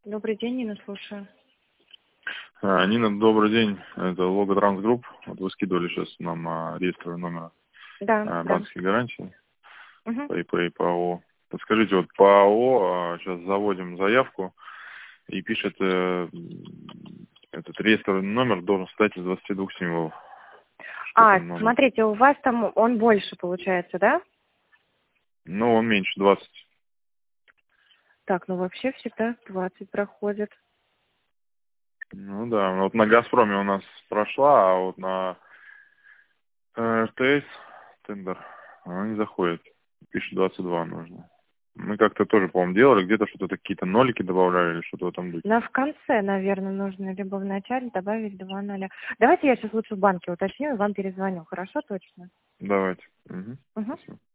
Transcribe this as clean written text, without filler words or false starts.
Добрый день, Нина, слушаю. Нина, добрый день. Это Лого Транс Групп. Вот вы скидывали сейчас нам реестровый номер Да, да. банковской гарантии Мгм. по ИП и по АО. Подскажите, вот по АО сейчас заводим заявку и пишет этот реестровый номер должен состоять из 22 символов. Что там номер? Смотрите, у вас там он больше получается, да? Ну, он меньше 20. Так, ну вообще всегда 20 проходит. Ну да, вот на Газпроме у нас прошла, а вот на РТС тендер она не заходит. Пишет 22 нужно. Мы как-то тоже, по-моему, делали, где-то что-то какие-то нолики добавляли или что-то в этом духе. Но в конце, наверное, нужно либо в начале добавить 2 0. Давайте я сейчас лучше в банке уточню и вам перезвоню. Хорошо, точно? Давайте. Угу. Угу. Спасибо.